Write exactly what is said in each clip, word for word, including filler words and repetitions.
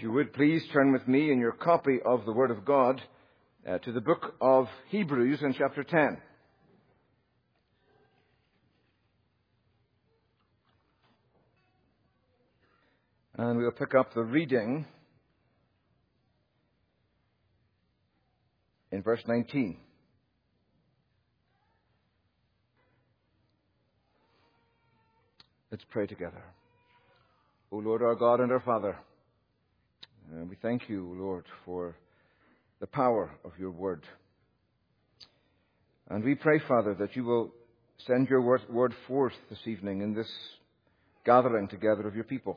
you would please turn with me in your copy of the Word of God uh, to the book of Hebrews in chapter ten. And we'll pick up the reading in verse nineteen. Let's pray together. O Lord, our God and our Father, uh, we thank you, Lord, for the power of your word. And we pray, Father, that you will send your word, word forth this evening in this gathering together of your people.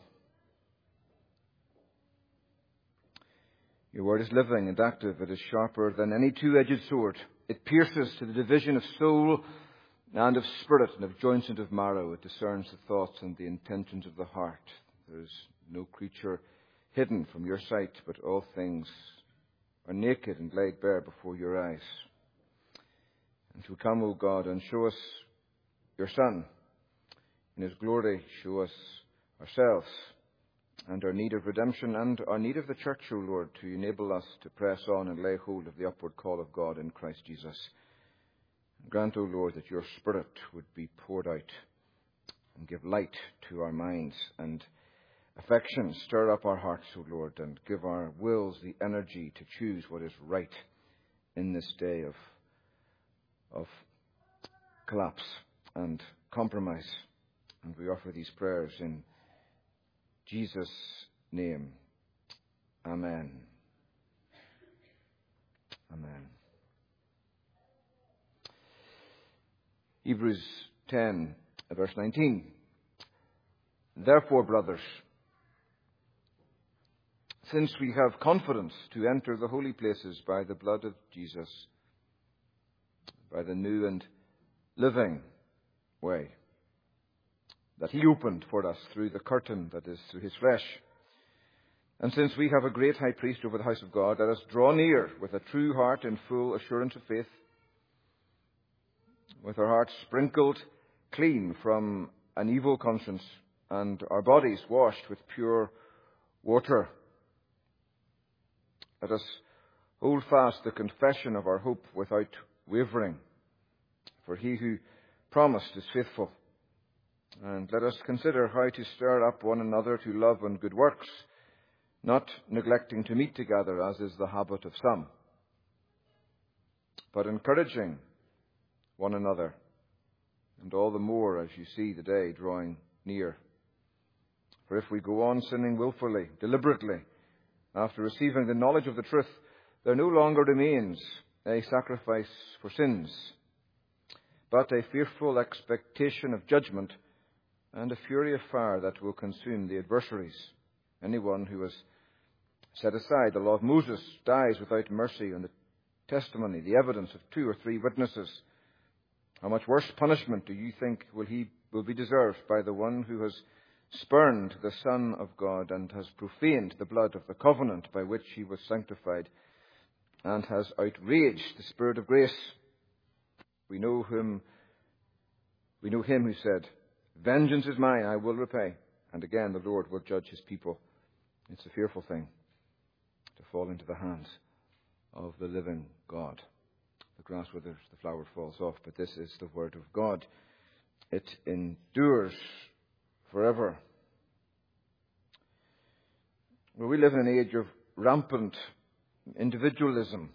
Your word is living and active. It is sharper than any two-edged sword. It pierces to the division of soul and of spirit and of joints and of marrow. It discerns the thoughts and the intentions of the heart. There is no creature hidden from your sight, but all things are naked and laid bare before your eyes. And so come, O God, and show us your Son. In his glory, show us ourselves and our need of redemption and our need of the church, O Lord, to enable us to press on and lay hold of the upward call of God in Christ Jesus. Grant, O Lord, that your Spirit would be poured out and give light to our minds and affections. Stir up our hearts, O Lord, and give our wills the energy to choose what is right in this day of, of collapse and compromise. And we offer these prayers in Jesus' name. Amen. Amen. Hebrews ten, verse nineteen. Therefore, brothers, since we have confidence to enter the holy places by the blood of Jesus, by the new and living way that he opened for us through the curtain that is through his flesh. And since we have a great high priest over the house of God, let us draw near with a true heart in full assurance of faith, with our hearts sprinkled clean from an evil conscience and our bodies washed with pure water. Let us hold fast the confession of our hope without wavering, for he who promised is faithful. And let us consider how to stir up one another to love and good works, not neglecting to meet together, as is the habit of some, but encouraging one another, and all the more as you see the day drawing near. For if we go on sinning willfully, deliberately, after receiving the knowledge of the truth, there no longer remains a sacrifice for sins, but a fearful expectation of judgment and a fury of fire that will consume the adversaries. Anyone who has set aside the law of Moses dies without mercy on the testimony, the evidence of two or three witnesses. How much worse punishment do you think will he will be deserved by the one who has spurned the Son of God and has profaned the blood of the covenant by which he was sanctified and has outraged the Spirit of grace? We know him, we know him who said, "Vengeance is mine, I will repay." And again, the Lord will judge his people. It's a fearful thing to fall into the hands of the living God. The grass withers, the flower falls off, but this is the word of God. It endures forever. Well, we live in an age of rampant individualism,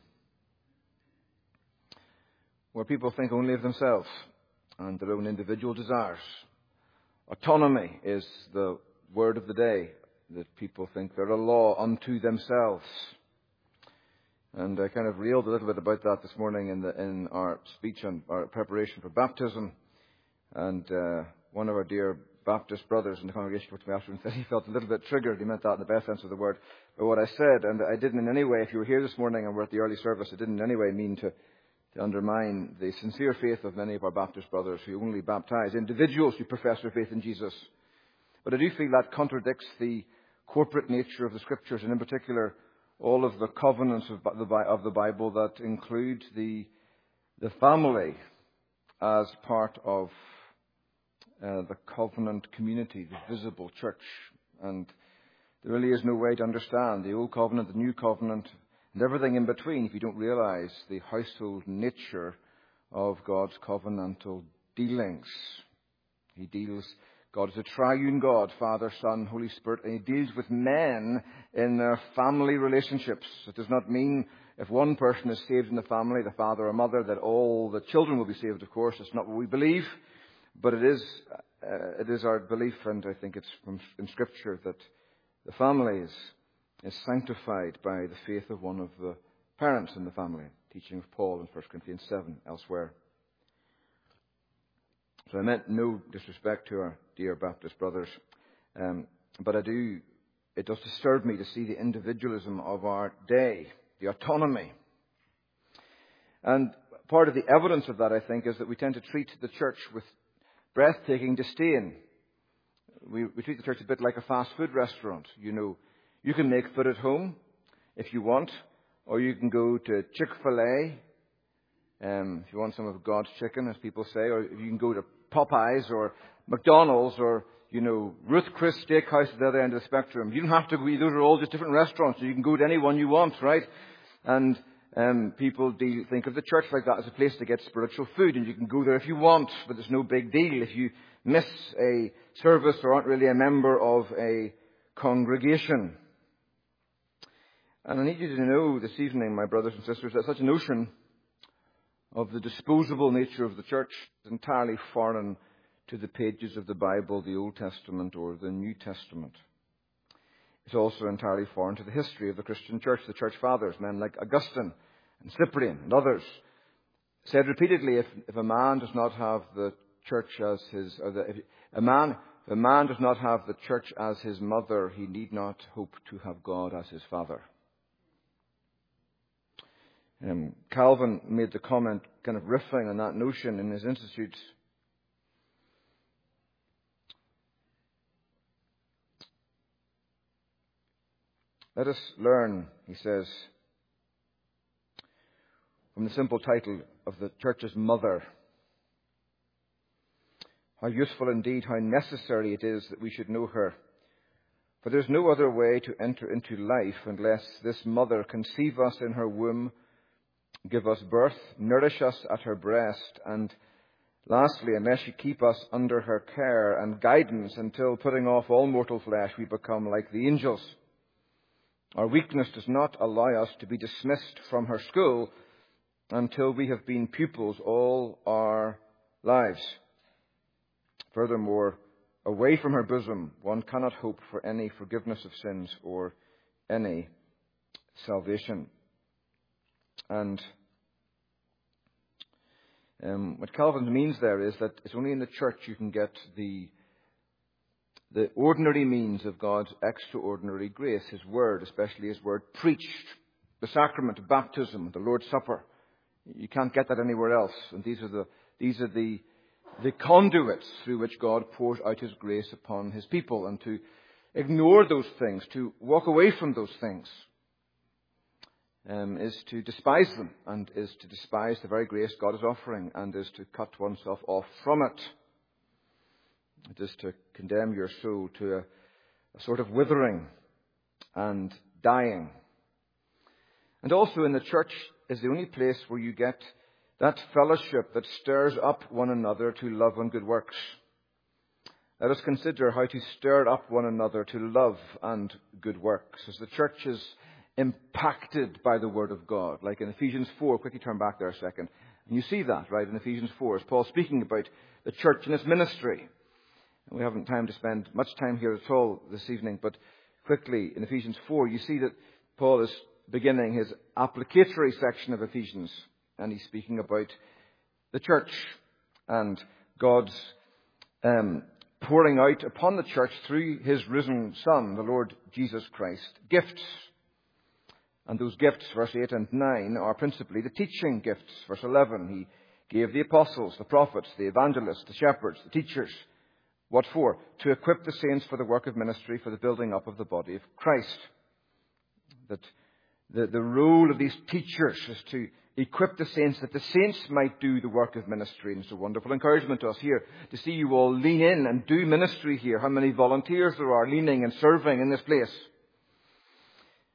where people think only of themselves and their own individual desires. Autonomy is the word of the day, that people think they're a law unto themselves. And I kind of reeled a little bit about that this morning in, the, in our speech on our preparation for baptism. And uh, one of our dear Baptist brothers in the congregation looked at me after and said he felt a little bit triggered. He meant that in the best sense of the word. But what I said, and I didn't in any way, if you were here this morning and were at the early service, I didn't in any way mean to, to undermine the sincere faith of many of our Baptist brothers who only baptize individuals who profess their faith in Jesus. But I do feel that contradicts the corporate nature of the Scriptures, and in particular all of the covenants of the, of the Bible that include the, the family as part of uh, the covenant community, the visible church. And There really is no way to understand the Old Covenant, the New Covenant, and everything in between if you don't realize the household nature of God's covenantal dealings. He deals, God is a triune God, Father, Son, Holy Spirit, and He deals with men in their family relationships. It does not mean if one person is saved in the family, the father or mother, that all the children will be saved, of course. It's not what we believe, but it is, uh, it is our belief, and I think it's from, in Scripture, that the family is, is sanctified by the faith of one of the parents in the family. Teaching of Paul in First Corinthians seven, elsewhere. So I meant no disrespect to our dear Baptist brothers, um, but I do, it does disturb me to see the individualism of our day, the autonomy. And part of the evidence of that, I think, is that we tend to treat the church with breathtaking disdain. We, we treat the church a bit like a fast food restaurant. You know, you can make food at home if you want, or you can go to Chick-fil-A, um, if you want some of God's chicken, as people say, or you can go to Popeyes or McDonald's or, you know, Ruth Chris Steakhouse at the other end of the spectrum. You don't have to go, those are all just different restaurants. So you can go to any one you want, right? And um, people deal, think of the church like that as a place to get spiritual food, and you can go there if you want, but there's no big deal if you miss a service or aren't really a member of a congregation. And I need you to know this evening, my brothers and sisters, that such a notion of the disposable nature of the church is entirely foreign to the pages of the Bible, the Old Testament or the New Testament. It's also entirely foreign to the history of the Christian church. The church fathers, men like Augustine and Cyprian and others, said repeatedly, if, if a man does not have the church as his, or the, if a man, if a man does not have the church as his mother, he need not hope to have God as his father. Um, Calvin made the comment, kind of riffing on that notion in his Institutes. Let us learn, he says, from the simple title of the church's mother, how useful indeed, how necessary it is that we should know her. For there is no other way to enter into life unless this mother conceive us in her womb, give us birth, nourish us at her breast, and lastly, unless she keep us under her care and guidance until, putting off all mortal flesh, we become like the angels. Our weakness does not allow us to be dismissed from her school until we have been pupils all our lives. Furthermore, away from her bosom, one cannot hope for any forgiveness of sins or any salvation. And um, what Calvin means there is that it's only in the church you can get the the ordinary means of God's extraordinary grace, His Word, especially His Word preached, the sacrament of baptism, the Lord's Supper. You can't get that anywhere else. And these are the these are the the conduits through which God pours out His grace upon His people. And to ignore those things, to walk away from those things, Um, is to despise them, and is to despise the very grace God is offering, and is to cut oneself off from it. It is to condemn your soul to a, a sort of withering and dying. And also in the church is the only place where you get that fellowship that stirs up one another to love and good works. Let us consider how to stir up one another to love and good works, as the church is impacted by the Word of God. Like in Ephesians four, quickly turn back there a second. And you see that, right, in Ephesians four, as Paul's speaking about the church and its ministry. And we haven't time to spend much time here at all this evening, but quickly, in Ephesians four, you see that Paul is beginning his applicatory section of Ephesians, and he's speaking about the church and God's um, pouring out upon the church through His risen Son, the Lord Jesus Christ, gifts. And those gifts, verse eight and nine, are principally the teaching gifts. Verse eleven, He gave the apostles, the prophets, the evangelists, the shepherds, the teachers. What for? To equip the saints for the work of ministry, for the building up of the body of Christ. That the, the role of these teachers is to equip the saints, that the saints might do the work of ministry. And it's a wonderful encouragement to us here to see you all lean in and do ministry here. How many volunteers there are leaning and serving in this place.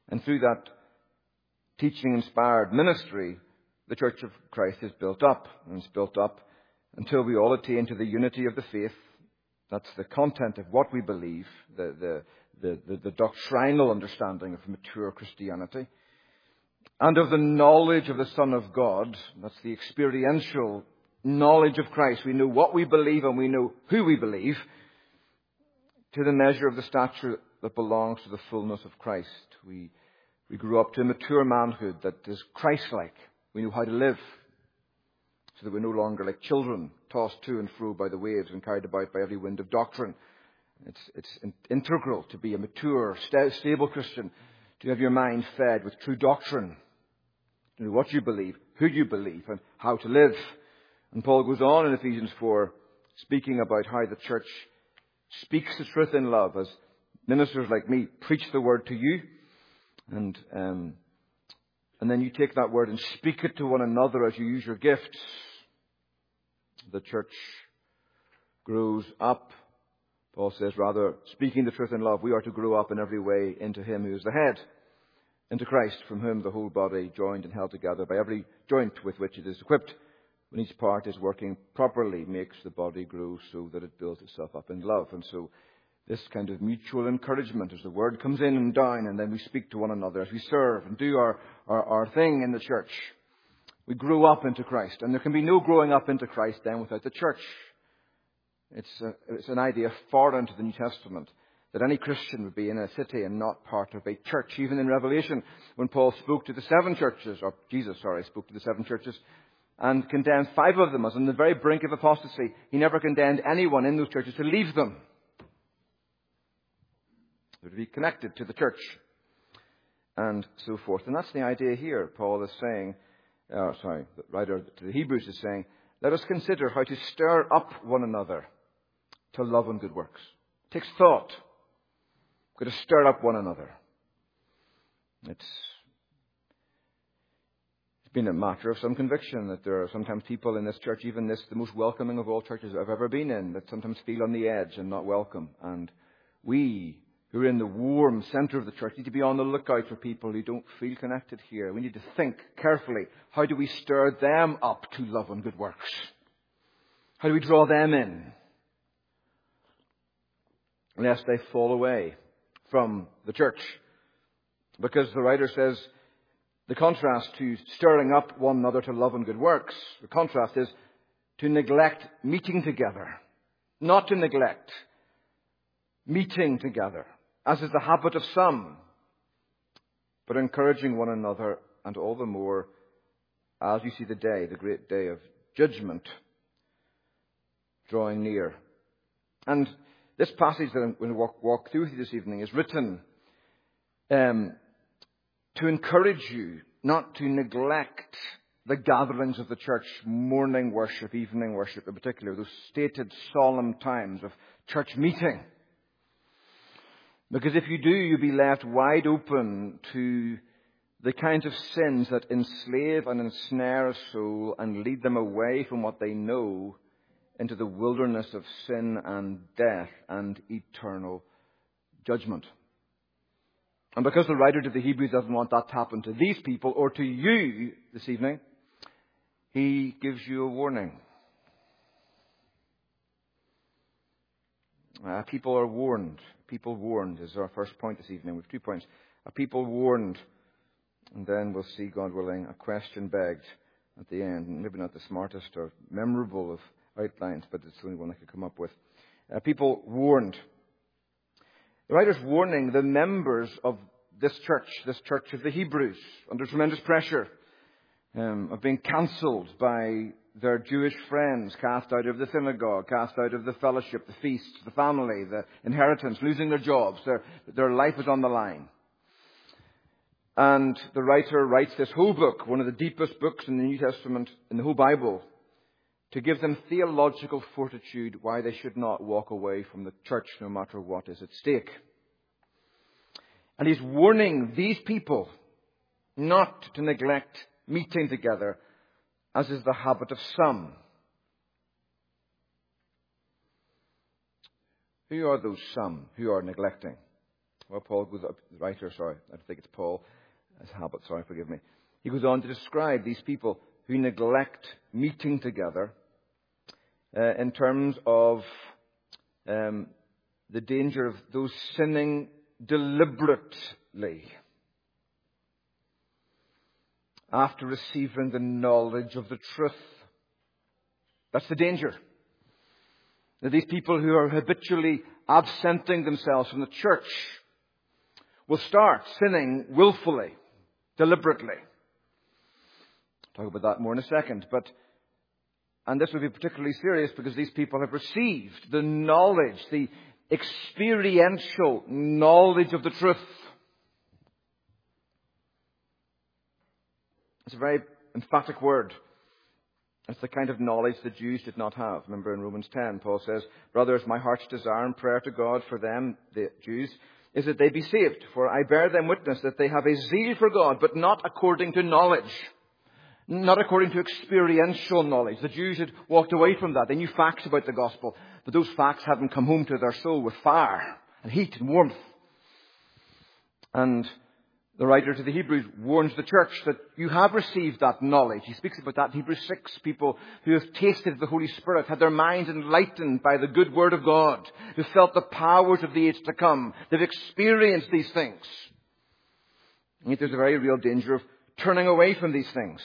And through that teaching-inspired ministry, the Church of Christ is built up, and it's built up until we all attain to the unity of the faith. That's the content of what we believe, the, the, the, the, the doctrinal understanding of mature Christianity, and of the knowledge of the Son of God. That's the experiential knowledge of Christ. We know what we believe and we know who we believe, to the measure of the stature that belongs to the fullness of Christ. We, we grew up to a mature manhood that is Christ-like. We know how to live, so that we're no longer like children, tossed to and fro by the waves and carried about by every wind of doctrine. It's, it's in, integral to be a mature, st- stable Christian, to have your mind fed with true doctrine, to know what you believe, who you believe, and how to live. And Paul goes on in Ephesians four, speaking about how the church speaks the truth in love, as ministers like me preach the word to you, and um, and then you take that word and speak it to one another as you use your gifts. The church grows up. Paul says, rather, speaking the truth in love, we are to grow up in every way into Him who is the head, into Christ, from whom the whole body, joined and held together by every joint with which it is equipped, when each part is working properly, makes the body grow so that it builds itself up in love. And so this kind of mutual encouragement, as the word comes in and down, and then we speak to one another as we serve and do our, our, our thing in the church. We grow up into Christ. And there can be no growing up into Christ then without the church. It's, a, it's an idea foreign to the New Testament, that any Christian would be in a city and not part of a church. Even in Revelation, when Paul spoke to the seven churches, or Jesus, sorry, spoke to the seven churches, and condemned five of them as on the very brink of apostasy, he never condemned anyone in those churches to leave them. They would be connected to the church, and so forth. And that's the idea here. Paul is saying, uh, sorry, the writer to the Hebrews is saying, let us consider how to stir up one another to love and good works. It takes thought. We've got to stir up one another. It's It's been a matter of some conviction that there are sometimes people in this church, even this, the most welcoming of all churches I've ever been in, that sometimes feel on the edge and not welcome. And we, who are in the warm centre of the church, need to be on the lookout for people who don't feel connected here. We need to think carefully, how do we stir them up to love and good works? How do we draw them in, lest they fall away from the church? Because the writer says, the contrast to stirring up one another to love and good works, the contrast is to neglect meeting together. Not to neglect meeting together, as is the habit of some, but encouraging one another, and all the more as you see the day, the great day of judgment, drawing near. And this passage that I'm going to walk, walk through with you this evening is written um, to encourage you not to neglect the gatherings of the church, morning worship, evening worship in particular, those stated solemn times of church meeting. Because if you do, you'll be left wide open to the kinds of sins that enslave and ensnare a soul and lead them away from what they know into the wilderness of sin and death and eternal judgment. And because the writer to the Hebrews doesn't want that to happen to these people or to you this evening, he gives you a warning. Uh, people are warned. People warned is our first point this evening. We have two points. A people warned. And then we'll see, God willing, a question begged at the end. Maybe not the smartest or memorable of outlines, but it's the only one I could come up with. Uh, people warned. The writer's warning the members of this church, this church of the Hebrews, under tremendous pressure um, of being cancelled by their Jewish friends, cast out of the synagogue, cast out of the fellowship, the feasts, the family, the inheritance, losing their jobs. Their, their life is on the line. And the writer writes this whole book, one of the deepest books in the New Testament, in the whole Bible, to give them theological fortitude why they should not walk away from the church no matter what is at stake. And he's warning these people not to neglect meeting together, as is the habit of some. Who are those some who are neglecting Well, Paul goes up, the writer, sorry, I think it's Paul, as habit, sorry, forgive me. He goes on to describe these people who neglect meeting together uh, in terms of um, the danger of those sinning deliberately after receiving the knowledge of the truth. That's the danger. That these people who are habitually absenting themselves from the church will start sinning willfully, deliberately. I'll talk about that more in a second. But, and this will be particularly serious because these people have received the knowledge, the experiential knowledge of the truth. It's a very emphatic word. It's the kind of knowledge the Jews did not have. Remember in Romans ten, Paul says, "Brothers, my heart's desire and prayer to God for them," the Jews, "is that they be saved. For I bear them witness that they have a zeal for God, but not according to knowledge." Not according to experiential knowledge. The Jews had walked away from that. They knew facts about the gospel, but those facts hadn't come home to their soul with fire and heat and warmth. And the writer to the Hebrews warns the church that you have received that knowledge. He speaks about that in Hebrews six, people who have tasted the Holy Spirit, had their minds enlightened by the good word of God, who felt the powers of the age to come. They've experienced these things. And yet there's a very real danger of turning away from these things.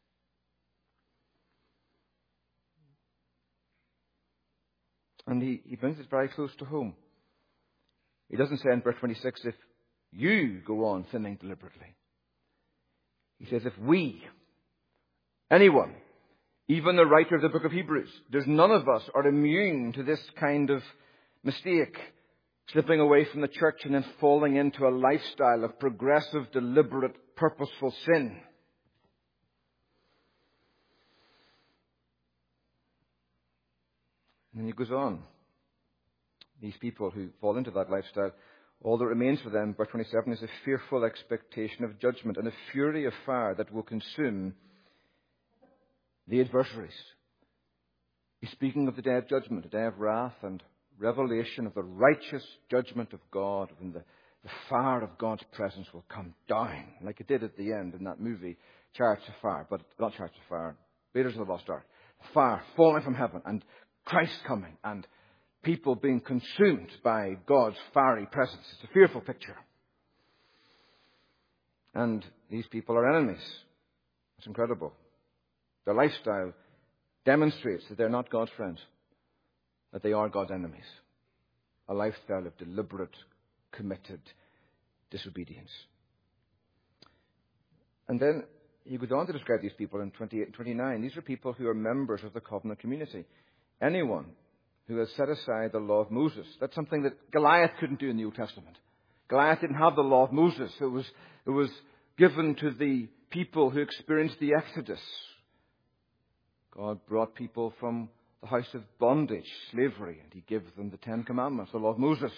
And he, he brings it very close to home. He doesn't say in verse twenty-six, if you go on sinning deliberately. He says, if we, anyone, even the writer of the book of Hebrews, there's none of us are immune to this kind of mistake, slipping away from the church and then falling into a lifestyle of progressive, deliberate, purposeful sin. And he goes on. These people who fall into that lifestyle, all that remains for them, verse twenty-seven, is a fearful expectation of judgment and a fury of fire that will consume the adversaries. He's speaking of the day of judgment, a day of wrath and revelation of the righteous judgment of God, when the, the fire of God's presence will come down, like it did at the end in that movie, Chariots of Fire, but not Chariots of Fire, Raiders of the Lost Ark. Fire falling from heaven and Christ coming and people being consumed by God's fiery presence. It's a fearful picture. And these people are enemies. It's incredible. Their lifestyle demonstrates that they're not God's friends, that they are God's enemies. A lifestyle of deliberate, committed disobedience. And then he goes on to describe these people in twenty-eight and twenty-nine. These are people who are members of the covenant community. Anyone who has set aside the law of Moses. That's something that Goliath couldn't do in the Old Testament. Goliath didn't have the law of Moses. It was, it was given to the people who experienced the Exodus. God brought people from the house of bondage, slavery, and he gave them the Ten Commandments, the law of Moses.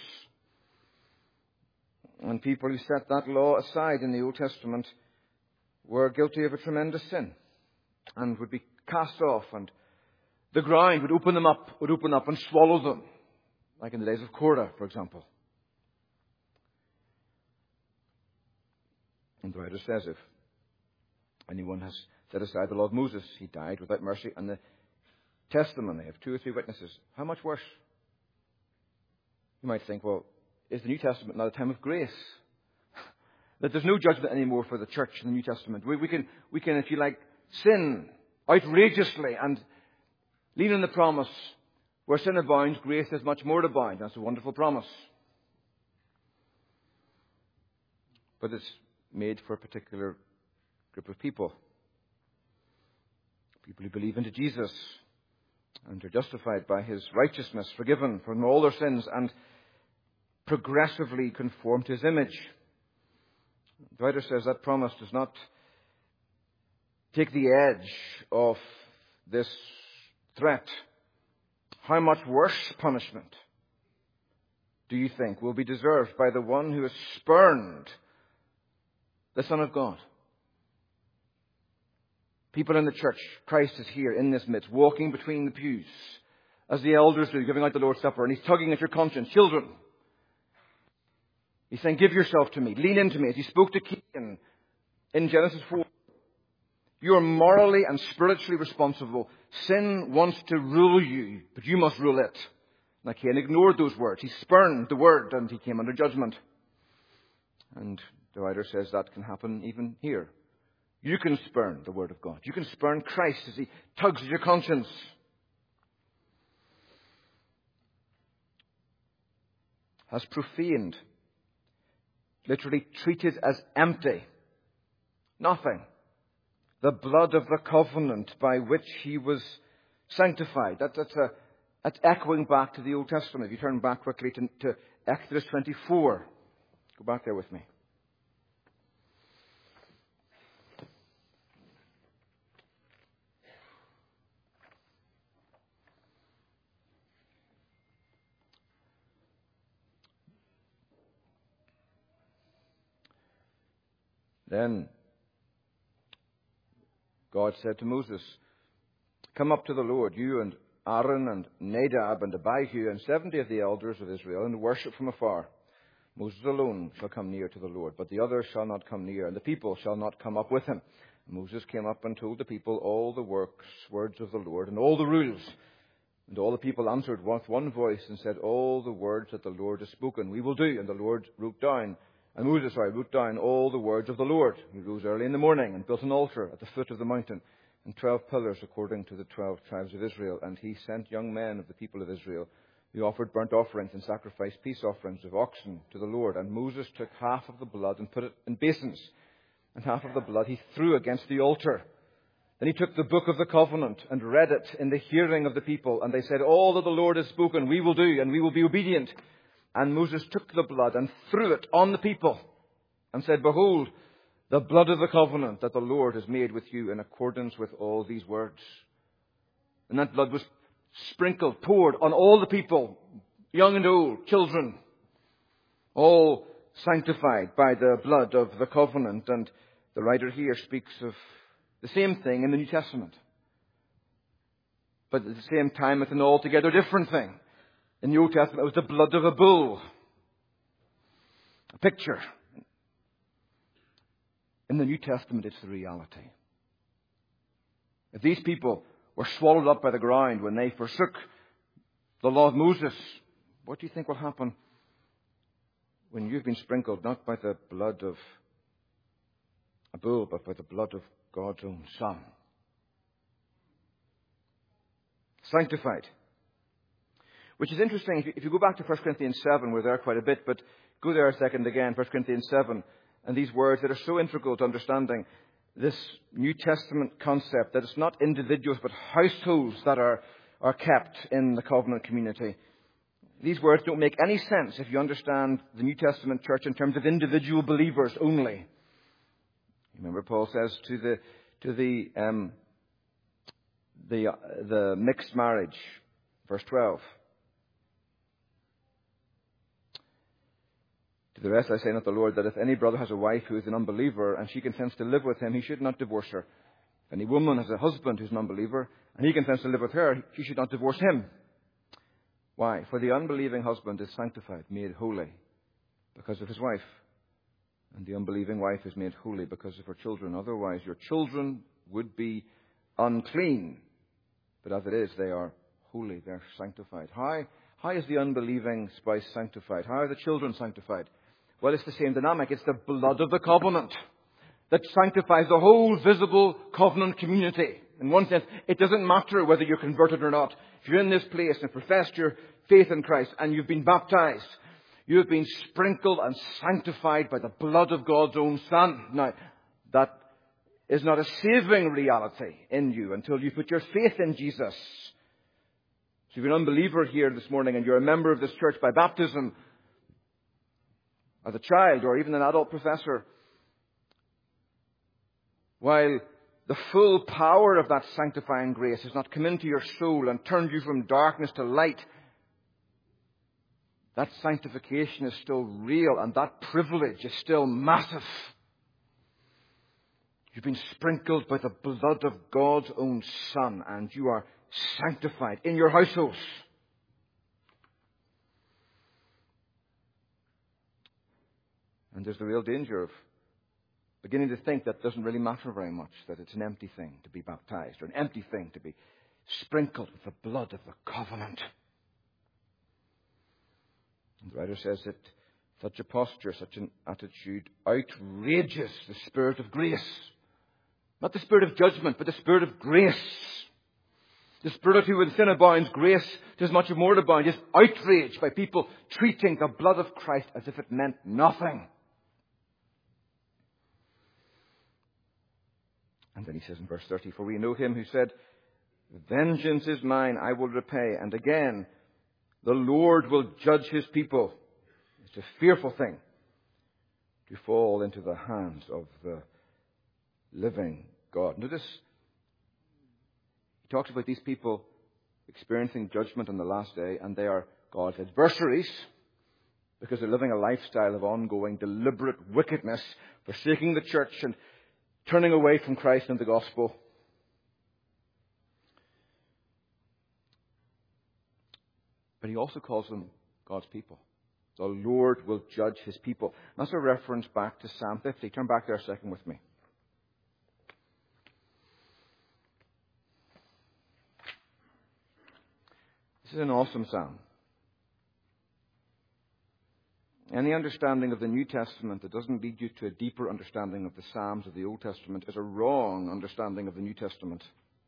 And people who set that law aside in the Old Testament were guilty of a tremendous sin and would be cast off, and the ground would open them up, would open up and swallow them, like in the days of Korah, for example. And the writer says, if anyone has set aside the law of Moses, he died without mercy, and the testimony of two or three witnesses, how much worse? You might think, well, is the New Testament not a time of grace? That there's no judgment anymore for the church in the New Testament. We, we can, we can, if you like, sin outrageously and lean on the promise, where sin abounds, grace is much more to abound. That's a wonderful promise. But it's made for a particular group of people. People who believe into Jesus and are justified by his righteousness, forgiven from all their sins, and progressively conform to his image. The writer says that promise does not take the edge off this threat. How much worse punishment do you think will be deserved by the one who has spurned the Son of God? People in the church, Christ is here in this midst, walking between the pews, as the elders do, giving out the Lord's Supper, and he's tugging at your conscience. Children, He's saying, give yourself to me. Lean into me. As he spoke to Cain in Genesis four. You are morally and spiritually responsible. Sin wants to rule you, but you must rule it. Now Cain ignored those words. He spurned the word and he came under judgment. And the writer says that can happen even here. You can spurn the word of God. You can spurn Christ as he tugs at your conscience. Has profaned. Literally treated as empty. Nothing. The blood of the covenant by which he was sanctified. That, that's, a, that's echoing back to the Old Testament. If you turn back quickly to, to Exodus twenty-four. Go back there with me. Then God said to Moses, come up to the Lord, you and Aaron and Nadab and Abihu and seventy of the elders of Israel, and worship from afar. Moses alone shall come near to the Lord, but the others shall not come near, and the people shall not come up with him. Moses came up and told the people all the works, words of the Lord, and all the rules. And all the people answered with one voice and said, all the words that the Lord has spoken, we will do. And the Lord wrote down, and Moses, sorry, wrote down all the words of the Lord. He rose early in the morning and built an altar at the foot of the mountain, and twelve pillars according to the twelve tribes of Israel. And he sent young men of the people of Israel, who offered burnt offerings and sacrificed peace offerings of oxen to the Lord. And Moses took half of the blood and put it in basins, and half of the blood he threw against the altar. Then he took the book of the covenant and read it in the hearing of the people. And they said, all that the Lord has spoken we will do, and we will be obedient. And Moses took the blood and threw it on the people and said, behold, the blood of the covenant that the Lord has made with you in accordance with all these words. And that blood was sprinkled, poured on all the people, young and old, children, all sanctified by the blood of the covenant. And the writer here speaks of the same thing in the New Testament. But at the same time, it's an altogether different thing. In the Old Testament, it was the blood of a bull. A picture. In the New Testament, it's the reality. If these people were swallowed up by the ground when they forsook the law of Moses, what do you think will happen when you've been sprinkled not by the blood of a bull, but by the blood of God's own Son? Sanctified. Which is interesting. If you, if you go back to First Corinthians seven, we're there quite a bit, but go there a second again, First Corinthians seven, and these words that are so integral to understanding this New Testament concept, that it's not individuals but households that are, are kept in the covenant community. These words don't make any sense if you understand the New Testament church in terms of individual believers only. Remember, Paul says to the to the um, the uh, the mixed marriage, verse twelve. To the rest I say not the Lord, that if any brother has a wife who is an unbeliever, and she consents to live with him, he should not divorce her. If any woman has a husband who is an unbeliever, and he consents to live with her, she should not divorce him. Why? For the unbelieving husband is sanctified, made holy, because of his wife. And the unbelieving wife is made holy because of her children. Otherwise, your children would be unclean. But as it is, they are holy. They are sanctified. How, how is the unbelieving spouse sanctified? How are the children sanctified? Well, it's the same dynamic. It's the blood of the covenant that sanctifies the whole visible covenant community. In one sense, it doesn't matter whether you're converted or not. If you're in this place and professed your faith in Christ and you've been baptized, you have been sprinkled and sanctified by the blood of God's own Son. Now, that is not a saving reality in you until you put your faith in Jesus. So if you're an unbeliever here this morning and you're a member of this church by baptism, as a child or even an adult professor, while the full power of that sanctifying grace has not come into your soul and turned you from darkness to light, that sanctification is still real and that privilege is still massive. You've been sprinkled by the blood of God's own Son, and you are sanctified in your households. And there's the real danger of beginning to think that doesn't really matter very much, that it's an empty thing to be baptized, or an empty thing to be sprinkled with the blood of the covenant. And the writer says that such a posture, such an attitude outrages the Spirit of grace. Not the Spirit of judgment, but the Spirit of grace. The Spirit who when sin abounds, grace does much more to abound, is outraged by people treating the blood of Christ as if it meant nothing. And then he says in verse thirty, for we know him who said, vengeance is mine, I will repay. And again, the Lord will judge his people. It's a fearful thing to fall into the hands of the living God. Notice, he talks about these people experiencing judgment on the last day, and they are God's adversaries because they're living a lifestyle of ongoing, deliberate wickedness, forsaking the church and turning away from Christ and the gospel. But he also calls them God's people. The Lord will judge his people. That's a reference back to Psalm fifty. Turn back there a second with me. This is an awesome psalm. Any understanding of the New Testament that doesn't lead you to a deeper understanding of the Psalms of the Old Testament is a wrong understanding of the New Testament.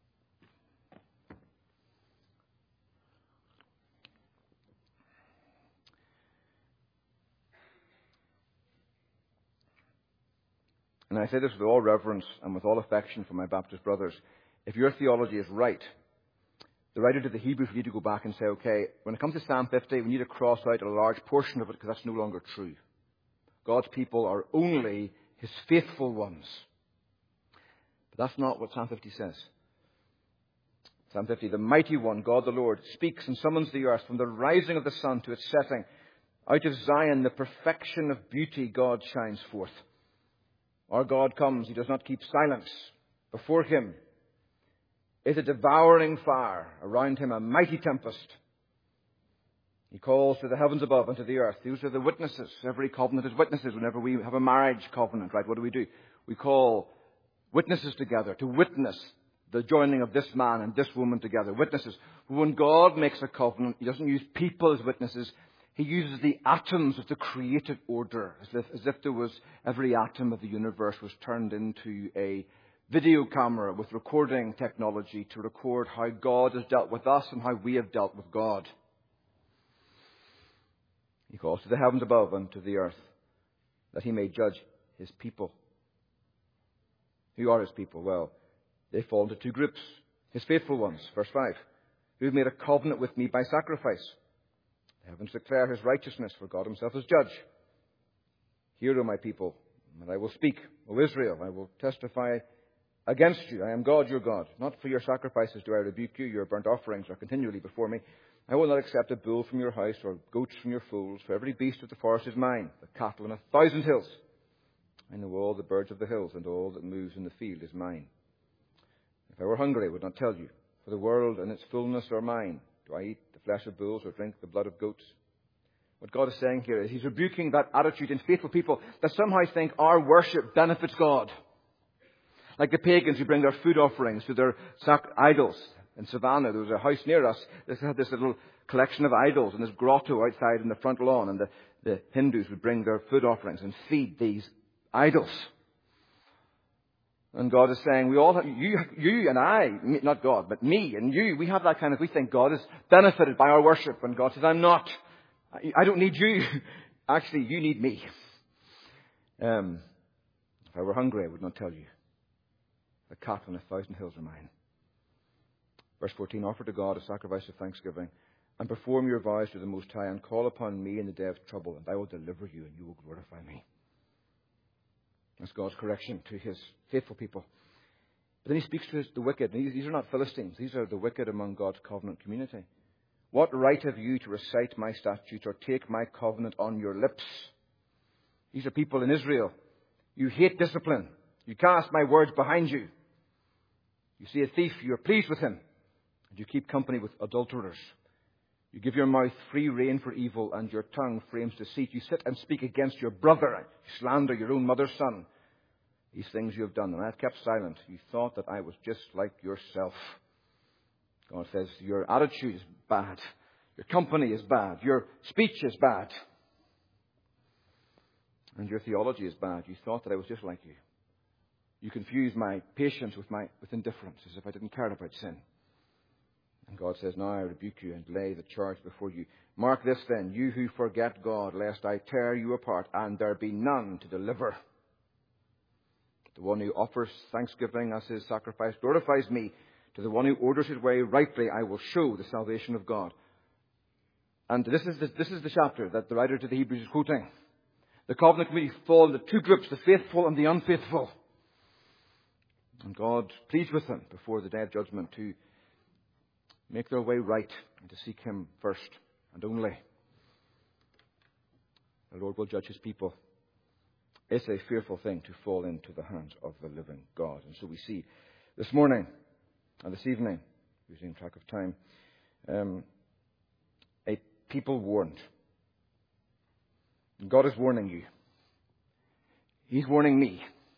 And I say this with all reverence and with all affection for my Baptist brothers. If your theology is right, the writer to the Hebrews need to go back and say, okay, when it comes to Psalm fifty, we need to cross out a large portion of it because that's no longer true. God's people are only his faithful ones. But that's not what Psalm fifty says. Psalm fifty, the mighty one, God the Lord, speaks and summons the earth from the rising of the sun to its setting. Out of Zion, the perfection of beauty, God shines forth. Our God comes, he does not keep silence. Before him is a devouring fire, around him a mighty tempest. He calls to the heavens above and to the earth. These are the witnesses. Every covenant is witnesses. Whenever we have a marriage covenant, right, what do we do? We call witnesses together to witness the joining of this man and this woman together. Witnesses. When God makes a covenant, he doesn't use people as witnesses. He uses the atoms of the created order, as if, as if there was every atom of the universe was turned into a video camera with recording technology to record how God has dealt with us and how we have dealt with God. He calls to the heavens above and to the earth that he may judge his people. Who are his people? Well, they fall into two groups. His faithful ones, verse five, who have made a covenant with me by sacrifice. The heavens declare his righteousness, for God himself is judge. Hear, O my people, and I will speak. O Israel, I will testify against you. I am God, your God. Not for your sacrifices do I rebuke you. Your burnt offerings are continually before me. I will not accept a bull from your house or goats from your folds, for every beast of the forest is mine, the cattle on a thousand hills. I know all the birds of the hills, and all that moves in the field is mine. If I were hungry, I would not tell you, for the world and its fullness are mine. Do I eat the flesh of bulls or drink the blood of goats? What God is saying here is he's rebuking that attitude in faithful people that somehow think our worship benefits God. Like the pagans who bring their food offerings to their sac- idols. In Savannah, there was a house near us that had this little collection of idols and this grotto outside in the front lawn. And the, the Hindus would bring their food offerings and feed these idols. And God is saying, we all have, you, you and I, not God, but me and you, we have that kind of, we think God is benefited by our worship. And God says, I'm not. I, I don't need you. Actually, you need me. Um, if I were hungry, I would not tell you. The cattle on a thousand hills are mine. Verse fourteen, offer to God a sacrifice of thanksgiving and perform your vows to the Most High and call upon me in the day of trouble, and I will deliver you and you will glorify me. That's God's correction to his faithful people. But then he speaks to his, the wicked. These are not Philistines. These are the wicked among God's covenant community. What right have you to recite my statutes or take my covenant on your lips? These are people in Israel. You hate discipline. You cast my words behind you. You see a thief, you are pleased with him. And you keep company with adulterers. You give your mouth free rein for evil, and your tongue frames deceit. You sit and speak against your brother. You slander your own mother's son. These things you have done, and I have kept silent. You thought that I was just like yourself. God says, your attitude is bad. Your company is bad. Your speech is bad. And your theology is bad. You thought that I was just like you. You confused my patience with my with indifference, as if I didn't care about sin. And God says, now I rebuke you and lay the charge before you. Mark this then, you who forget God, lest I tear you apart, and there be none to deliver. The one who offers thanksgiving as his sacrifice glorifies me. To the one who orders his way rightly, I will show the salvation of God. And this is the, this is the chapter that the writer to the Hebrews is quoting. The covenant community fall into two groups, the faithful and the unfaithful. And God pleads with them before the day of judgment to make their way right and to seek him first and only. The Lord will judge his people. It's a fearful thing to fall into the hands of the living God. And so we see this morning and this evening, losing track of time, um, a people warned. God is warning you. He's warning me.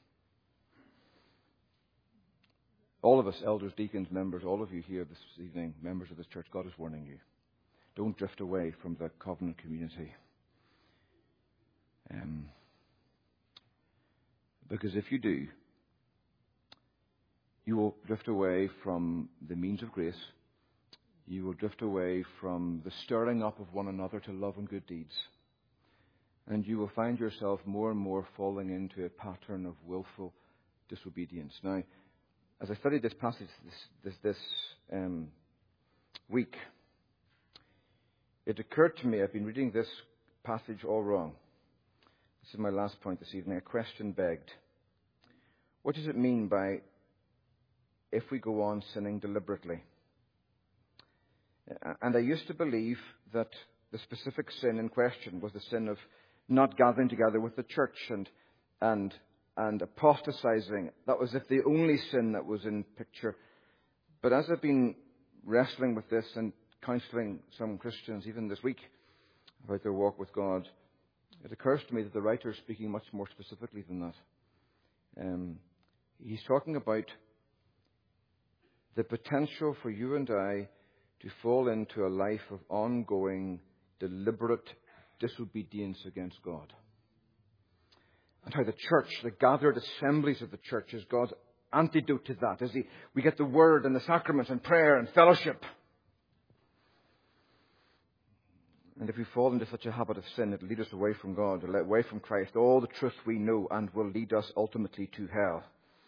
All of us, elders, deacons, members, all of you here this evening, members of this church, God is warning you. Don't drift away from the covenant community. Um, because if you do, you will drift away from the means of grace. You will drift away from the stirring up of one another to love and good deeds. And you will find yourself more and more falling into a pattern of willful disobedience. Now, as I studied this passage this this, this um, week, it occurred to me, I've been reading this passage all wrong. This is my last point this evening. A question begged. What does it mean by if we go on sinning deliberately? And I used to believe that the specific sin in question was the sin of not gathering together with the church and and and apostatizing. That was if the only sin that was in picture. But as I've been wrestling with this and counseling some Christians even this week about their walk with God, it occurs to me that the writer is speaking much more specifically than that. Um, he's talking about the potential for you and I to fall into a life of ongoing, deliberate disobedience against God. And how the church, the gathered assemblies of the church, is God's antidote to that. As he, we get the word and the sacraments and prayer and fellowship. And if we fall into such a habit of sin, it will lead us away from God, away from Christ, all the truth we know, and will lead us ultimately to hell.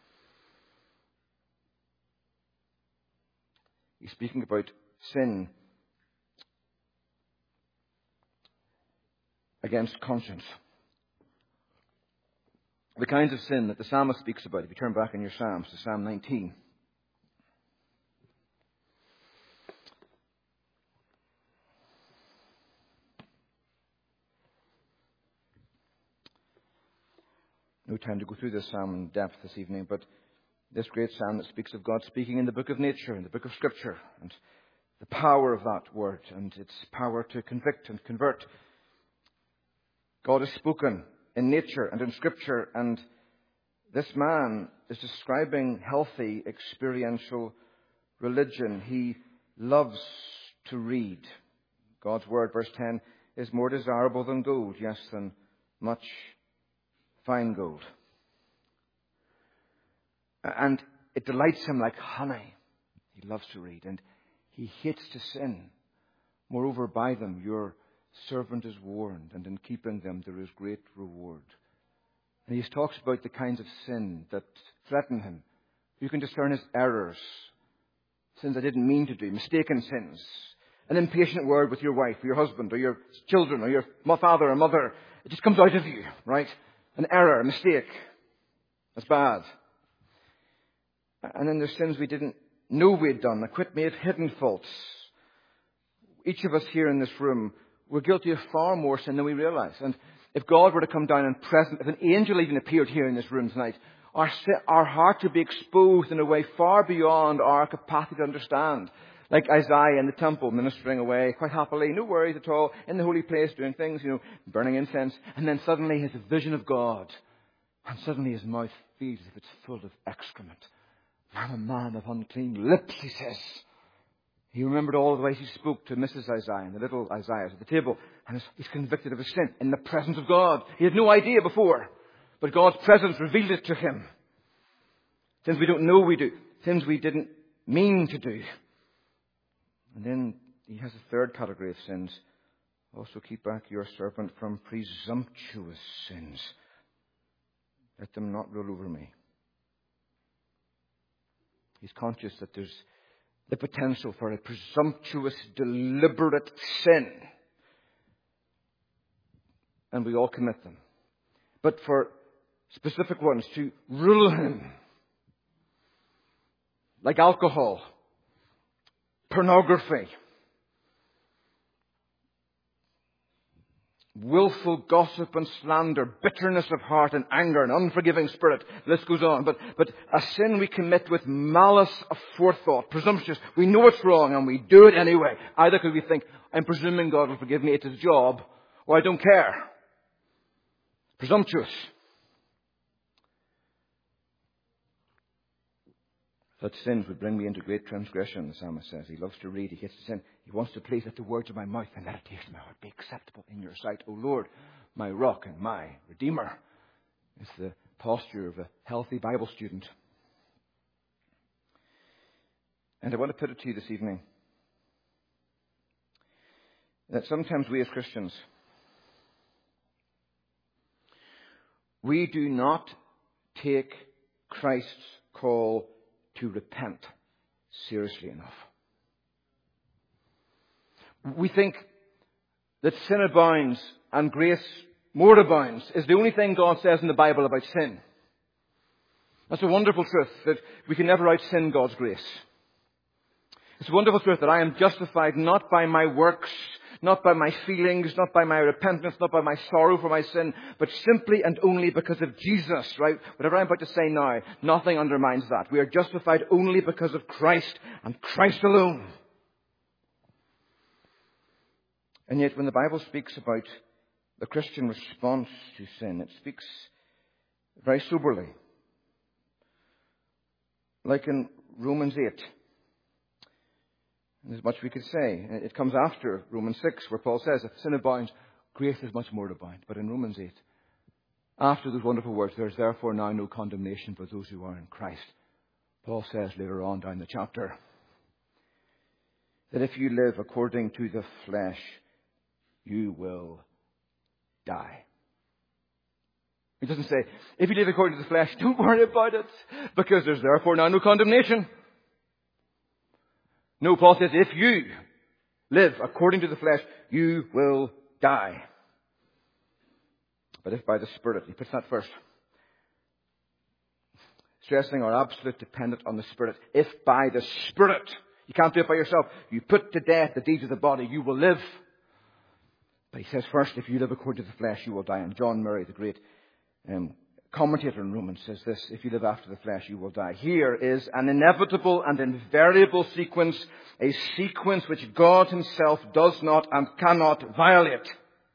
He's speaking about sin against conscience. The kinds of sin that the psalmist speaks about. If you turn back in your Psalms to Psalm nineteen. No time to go through this psalm in depth this evening, but this great psalm that speaks of God speaking in the book of nature, in the book of Scripture, and the power of that word and its power to convict and convert. God has spoken in nature and in Scripture, and this man is describing healthy, experiential religion. He loves to read. God's word, verse ten, is more desirable than gold, yes, than much fine gold. And it delights him like honey. He loves to read, and he hates to sin. Moreover, by them your servant is warned, and in keeping them there is great reward. And he talks about the kinds of sin that threaten him. You can discern his errors, sins I didn't mean to do, mistaken sins, an impatient word with your wife or your husband or your children or your father or mother. It just comes out of you, right? An error, a mistake. That's bad. And then there's sins we didn't know we'd done, acquit me of hidden faults. Each of us here in this room, we're guilty of far more sin than we realize. And if God were to come down and present, if an angel even appeared here in this room tonight, our, our hearts would be exposed in a way far beyond our capacity to understand. Like Isaiah in the temple, ministering away quite happily, no worries at all, in the holy place, doing things, you know, burning incense. And then suddenly he has a vision of God. And suddenly his mouth feels as if it's full of excrement. I'm a man of unclean lips, he says. He remembered all the ways he spoke to Missus Isaiah and the little Isaiah at the table. And he's convicted of his sin in the presence of God. He had no idea before. But God's presence revealed it to him. Sins we don't know we do. Sins we didn't mean to do. And then he has a third category of sins. Also keep back your servant from presumptuous sins. Let them not rule over me. He's conscious that there's the potential for a presumptuous, deliberate sin. And we all commit them. But for specific ones, to rule him. Like alcohol, pornography, willful gossip and slander, bitterness of heart and anger and unforgiving spirit. The list goes on. But, but a sin we commit with malice aforethought, presumptuous. We know it's wrong and we do it anyway. Either because we think, I'm presuming God will forgive me, it's his job, or I don't care. Presumptuous. Such sins would bring me into great transgression, the psalmist says. He loves to read. He gets to sin. He wants to please. Let the words of my mouth and meditation of my heart be acceptable in your sight, O Lord, my rock and my redeemer. It's the posture of a healthy Bible student. And I want to put it to you this evening that sometimes we as Christians, we do not take Christ's call to repent seriously enough. We think that sin abounds and grace more abounds is the only thing God says in the Bible about sin. That's a wonderful truth, that we can never out-sin God's grace. It's a wonderful truth that I am justified not by my works, not by my feelings, not by my repentance, not by my sorrow for my sin, but simply and only because of Jesus, right? Whatever I'm about to say now, nothing undermines that. We are justified only because of Christ and Christ alone. And yet when the Bible speaks about the Christian response to sin, it speaks very soberly. Like in Romans eight. There's much we could say. It comes after Romans six, where Paul says, if sin abounds, grace is much more to abound. But in Romans eight, after those wonderful words, there is therefore now no condemnation for those who are in Christ. Paul says later on down the chapter, that if you live according to the flesh, you will die. He doesn't say, if you live according to the flesh, don't worry about it, because there's therefore now no condemnation. No, Paul says, if you live according to the flesh, you will die. But if by the Spirit, he puts that first. Stressing our absolute dependence on the Spirit. If by the Spirit, you can't do it by yourself, you put to death the deeds of the body, you will live. But he says first, if you live according to the flesh, you will die. And John Murray, the great um, commentator in Romans, says this, if you live after the flesh, you will die. Here is an inevitable and invariable sequence, a sequence which God himself does not and cannot violate.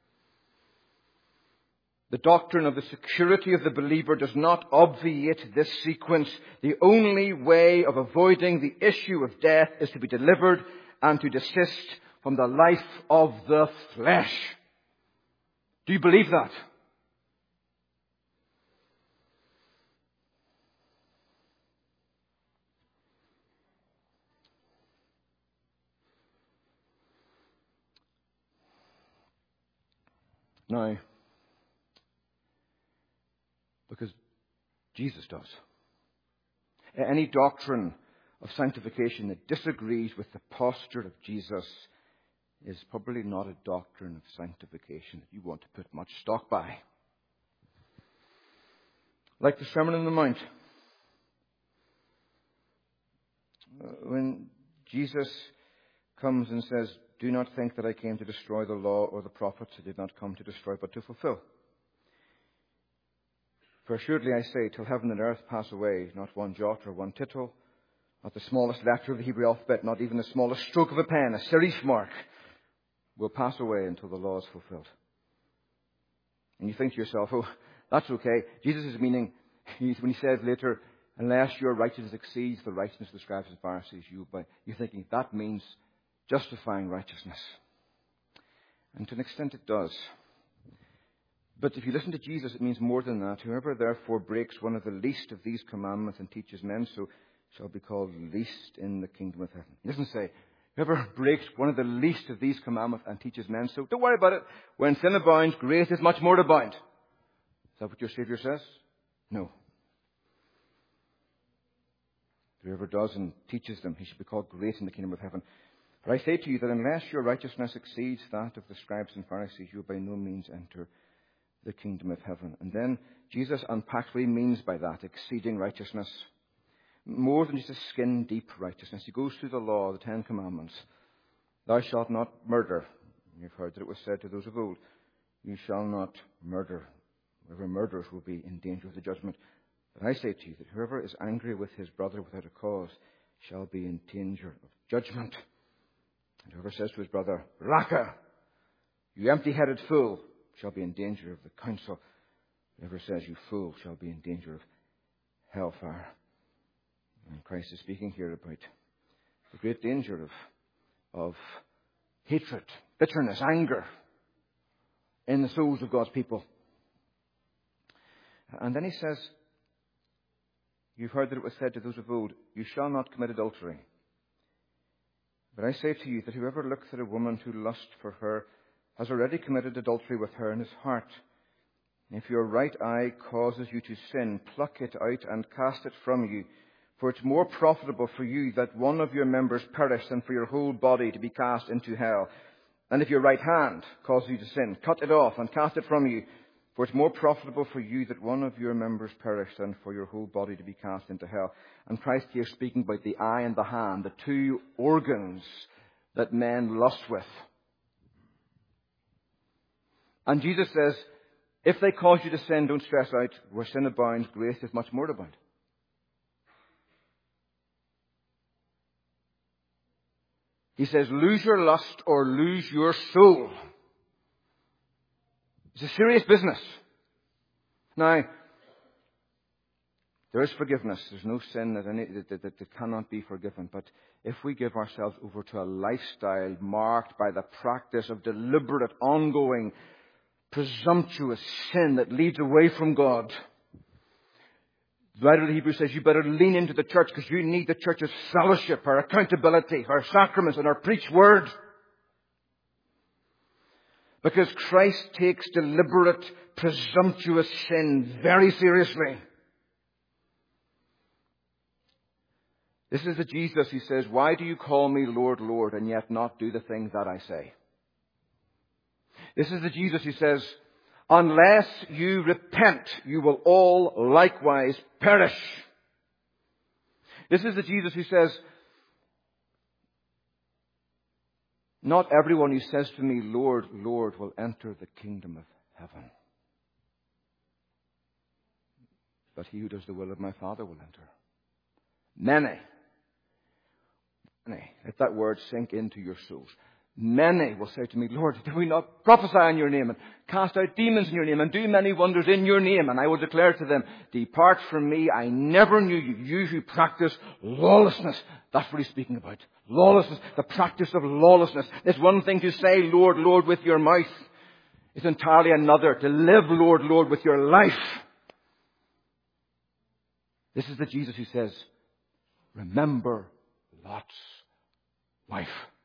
The doctrine of the security of the believer does not obviate this sequence. The only way of avoiding the issue of death is to be delivered and to desist from the life of the flesh. Do you believe that? Now, because Jesus does. Any doctrine of sanctification that disagrees with the posture of Jesus is probably not a doctrine of sanctification that you want to put much stock by. Like the Sermon on the Mount. When Jesus comes and says, do not think that I came to destroy the law or the prophets. I did not come to destroy, but to fulfill. For assuredly I say, till heaven and earth pass away, not one jot or one tittle Not the smallest letter of the Hebrew alphabet, not even the smallest stroke of a pen, a serif mark, will pass away until the law is fulfilled. And you think to yourself, oh, that's okay. Jesus is meaning, when he says later, unless your righteousness exceeds the righteousness of the scribes and Pharisees, you by you're thinking that means justifying righteousness. And to an extent it does. But if you listen to Jesus, it means more than that. Whoever therefore breaks one of the least of these commandments and teaches men so shall be called least in the kingdom of heaven. He doesn't say, whoever breaks one of the least of these commandments and teaches men so. Don't worry about it. When sin abounds, grace is much more to abound. Is that what your Savior says? No. Whoever does and teaches them, he shall be called great in the kingdom of heaven. But I say to you that unless your righteousness exceeds that of the scribes and Pharisees, you will by no means enter the kingdom of heaven. And then Jesus unpacks what he means by that, exceeding righteousness. More than just a skin-deep righteousness. He goes through the law, the Ten Commandments. Thou shalt not murder. You've heard that it was said to those of old, you shall not murder. Whoever murders will be in danger of the judgment. But I say to you that whoever is angry with his brother without a cause shall be in danger of judgment. And whoever says to his brother, Raka, you empty-headed fool, shall be in danger of the council. Whoever says, you fool, shall be in danger of hellfire. And Christ is speaking here about the great danger of, of hatred, bitterness, anger in the souls of God's people. And then he says, you've heard that it was said to those of old, you shall not commit adultery. But I say to you that whoever looks at a woman to lust for her has already committed adultery with her in his heart. If your right eye causes you to sin, pluck it out and cast it from you. For it's more profitable for you that one of your members perish than for your whole body to be cast into hell. And if your right hand causes you to sin, cut it off and cast it from you. For it's more profitable for you that one of your members perish than for your whole body to be cast into hell. And Christ here is speaking about the eye and the hand, the two organs that men lust with. And Jesus says, if they cause you to sin, don't stress out. Where sin abounds, grace is much more to abound. He says, lose your lust or lose your soul. It's a serious business. Now, there is forgiveness. There's no sin that, any, that, that, that cannot be forgiven. But if we give ourselves over to a lifestyle marked by the practice of deliberate, ongoing, presumptuous sin that leads away from God, the writer of the Hebrews says you better lean into the church because you need the church's fellowship, our accountability, our sacraments, and our preached word. Because Christ takes deliberate, presumptuous sin very seriously. This is the Jesus who says, why do you call me Lord, Lord, and yet not do the things that I say? This is the Jesus who says, unless you repent, you will all likewise perish. This is the Jesus who says, not everyone who says to me, Lord, Lord, will enter the kingdom of heaven. But he who does the will of my Father will enter. Many. Many. Let that word sink into your souls. Many will say to me, Lord, did we not prophesy in your name and cast out demons in your name and do many wonders in your name? And I will declare to them, depart from me, I never knew you, you who practice lawlessness. That's what he's speaking about. Lawlessness, the practice of lawlessness. It's one thing to say, Lord, Lord, with your mouth. It's entirely another to live, Lord, Lord, with your life. This is the Jesus who says, remember Lot's wife.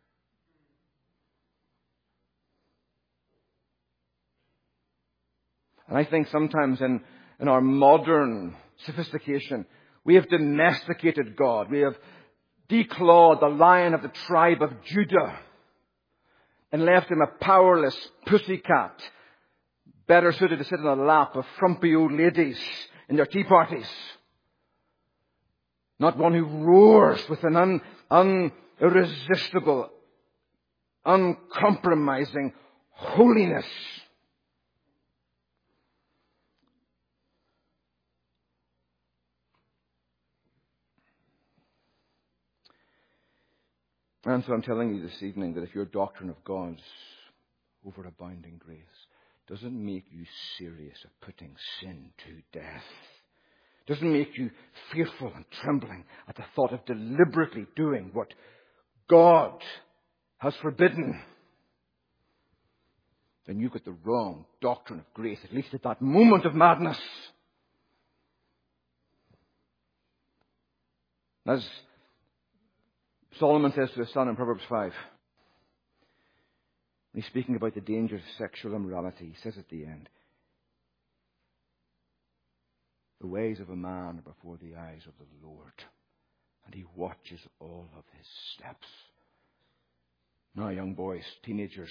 And I think sometimes in, in our modern sophistication, we have domesticated God. We have declawed the lion of the tribe of Judah and left him a powerless pussycat, better suited to sit in the lap of frumpy old ladies in their tea parties. Not one who roars with an un, un, irresistible, uncompromising holiness. And so I'm telling you this evening that if your doctrine of God's overabounding grace doesn't make you serious of putting sin to death, doesn't make you fearful and trembling at the thought of deliberately doing what God has forbidden, then you've got the wrong doctrine of grace, at least at that moment of madness. As Solomon says to his son in Proverbs five, when he's speaking about the dangers of sexual immorality, he says at the end, the ways of a man are before the eyes of the Lord, and he watches all of his steps. Now, young boys, teenagers,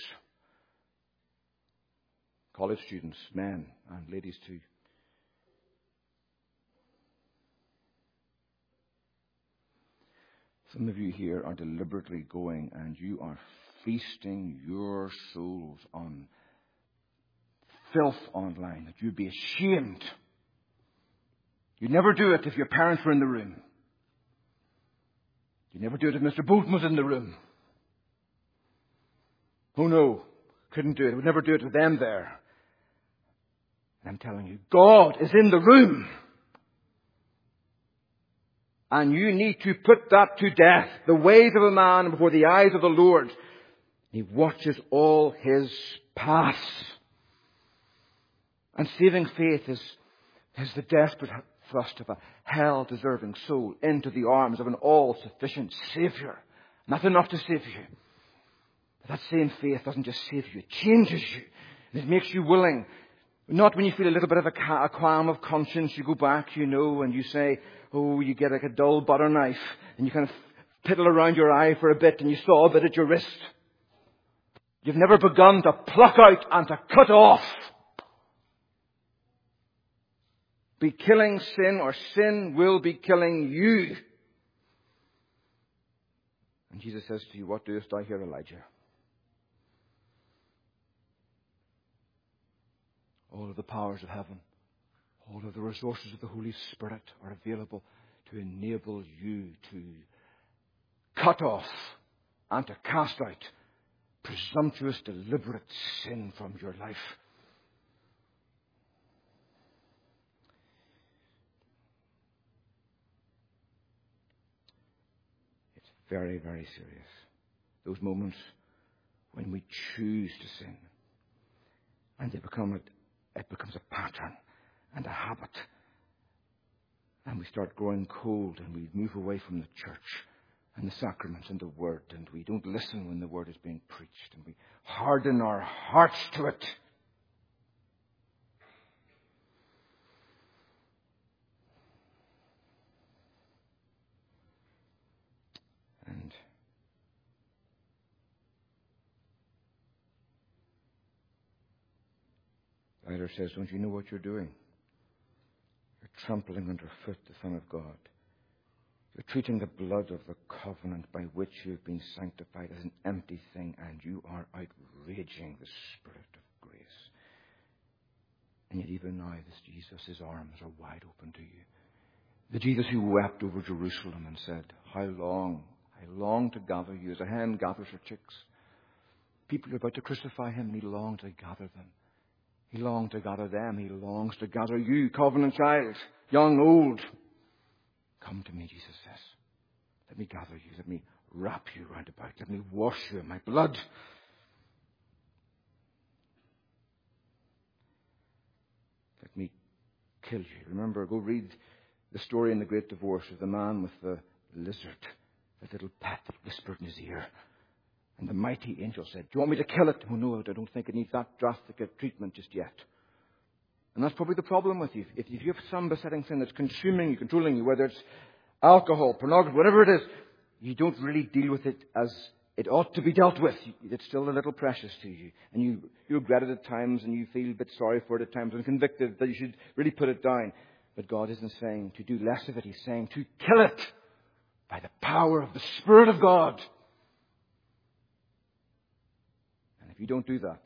college students, men and ladies too, some of you here are deliberately going and you are feasting your souls on filth online that you'd be ashamed. You'd never do it if your parents were in the room. You'd never do it if Mister Bolton was in the room. Oh no, couldn't do it. Would never do it with them there. And I'm telling you, God is in the room. And you need to put that to death. The ways of a man before the eyes of the Lord. He watches all his paths. And saving faith is, is the desperate thrust of a hell-deserving soul into the arms of an all-sufficient Saviour. Not enough to save you. But that same faith doesn't just save you. It changes you. And it makes you willing. Not when you feel a little bit of a, a qualm of conscience, you go back, you know, and you say, oh, you get like a dull butter knife, and you kind of piddle around your eye for a bit, and you saw a bit at your wrist. You've never begun to pluck out and to cut off. Be killing sin, or sin will be killing you. And Jesus says to you, what doest thou here, Elijah? All of the powers of heaven, all of the resources of the Holy Spirit are available to enable you to cut off and to cast out presumptuous, deliberate sin from your life. It's very, very serious. Those moments when we choose to sin and they become a It becomes a pattern and a habit. And we start growing cold and we move away from the church and the sacraments and the word. And we don't listen when the word is being preached. And we harden our hearts to it. And the writer says, don't you know what you're doing? You're trampling underfoot the Son of God. You're treating the blood of the covenant by which you've been sanctified as an empty thing, and you are outraging the Spirit of grace. And yet even now, this Jesus, his arms are wide open to you. The Jesus who wept over Jerusalem and said, how long, I long to gather you as a hen gathers her chicks. People are about to crucify him, and he longed to gather them. He longed to gather them. He longs to gather you, covenant child, young, old. Come to me, Jesus says. Let me gather you. Let me wrap you round about. Let me wash you in my blood. Let me kill you. Remember, go read the story in The Great Divorce of the man with the lizard, the little pet that whispered in his ear. And the mighty angel said, do you want me to kill it? Oh, no, I don't think it needs that drastic a treatment just yet. And that's probably the problem with you. If you have some besetting sin that's consuming you, controlling you, whether it's alcohol, pornography, whatever it is, you don't really deal with it as it ought to be dealt with. It's still a little precious to you. And you, you regret it at times, and you feel a bit sorry for it at times, and convicted that you should really put it down. But God isn't saying to do less of it. He's saying to kill it by the power of the Spirit of God. If you don't do that,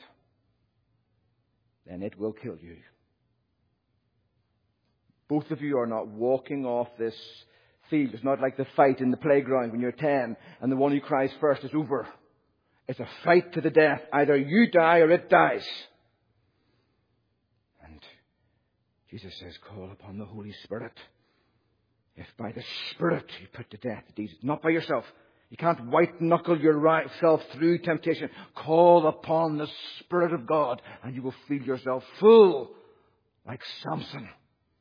then it will kill you. Both of you are not walking off this field is not like the fight in the playground when you're ten and the one who cries first is over. It's a fight to the death. Either you die or it dies. And Jesus says, call upon the Holy Spirit. If by the Spirit you put to death the deeds, not by yourself. You can't white-knuckle yourself through temptation. Call upon the Spirit of God and you will feel yourself full like Samson.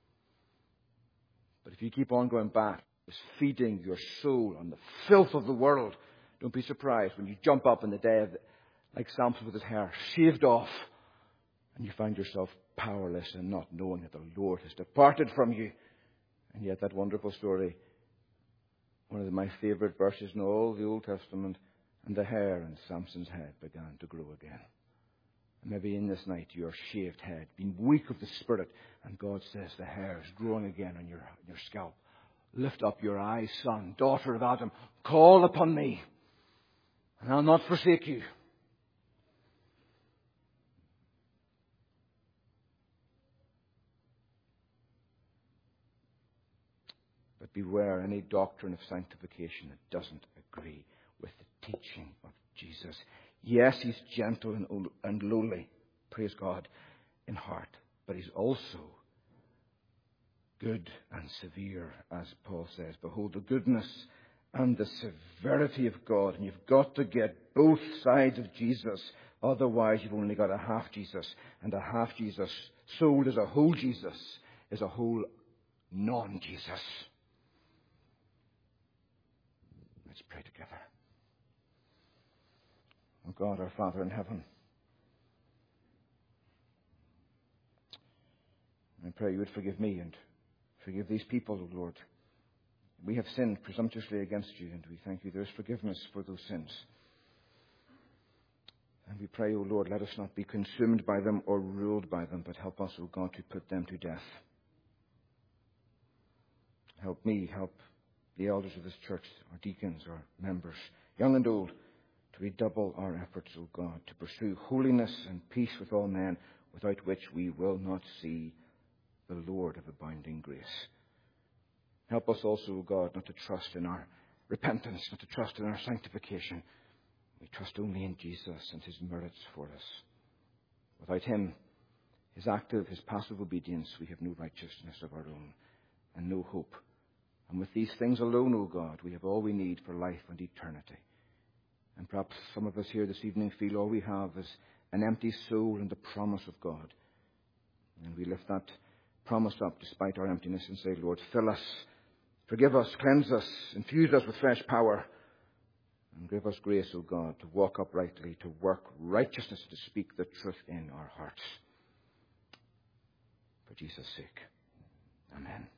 But if you keep on going back, it's feeding your soul on the filth of the world. Don't be surprised when you jump up in the day of, like Samson with his hair shaved off, and you find yourself powerless and not knowing that the Lord has departed from you. And yet that wonderful story, one of my favourite verses in all the Old Testament, and the hair on Samson's head began to grow again. And maybe in this night your shaved head, being weak of the Spirit, and God says the hair is growing again on your, on your scalp. Lift up your eyes, son, daughter of Adam. Call upon me, and I'll not forsake you. But beware any doctrine of sanctification that doesn't agree with the teaching of Jesus. Yes, he's gentle and, and lowly, praise God, in heart. But he's also good and severe, as Paul says. Behold the goodness and the severity of God. And you've got to get both sides of Jesus. Otherwise, you've only got a half Jesus. And a half Jesus, sold as a whole Jesus, is a whole non-Jesus. Let's pray together. Oh God, our Father in heaven, I pray you would forgive me and forgive these people, O Lord. We have sinned presumptuously against you, and we thank you there is forgiveness for those sins. And we pray, O Lord, let us not be consumed by them or ruled by them, but help us, O God, to put them to death. Help me, help the elders of this church, our deacons, our members, young and old, to redouble our efforts, O God, to pursue holiness and peace with all men, without which we will not see the Lord of abounding grace. Help us also, O God, not to trust in our repentance, not to trust in our sanctification. We trust only in Jesus and his merits for us. Without him, his active, his passive obedience, we have no righteousness of our own and no hope. And with these things alone, O God, we have all we need for life and eternity. And perhaps some of us here this evening feel all we have is an empty soul and the promise of God. And we lift that promise up despite our emptiness and say, Lord, fill us, forgive us, cleanse us, infuse us with fresh power, and give us grace, O God, to walk uprightly, to work righteousness, to speak the truth in our hearts. For Jesus' sake. Amen.